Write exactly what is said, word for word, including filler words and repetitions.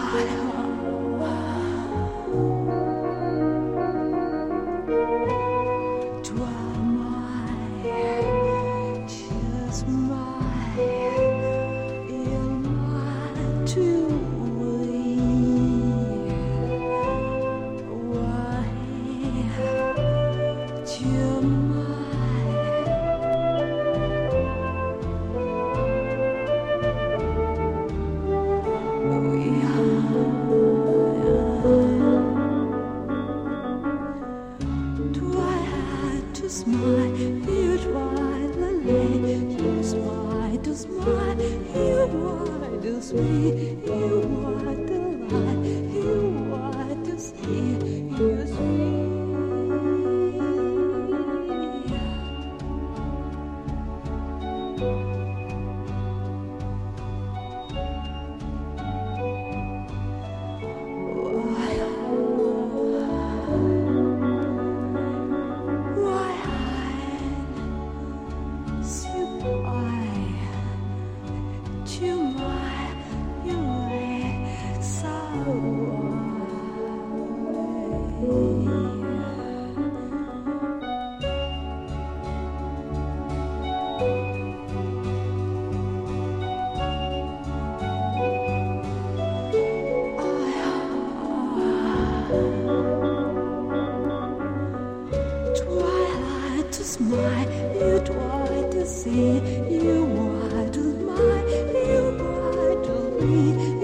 Smile, you try the lane. You smile to smile, you try to sweet, you want to lie, you want to see, you sweet. Smile, you try to see, you want to smile, you try to read.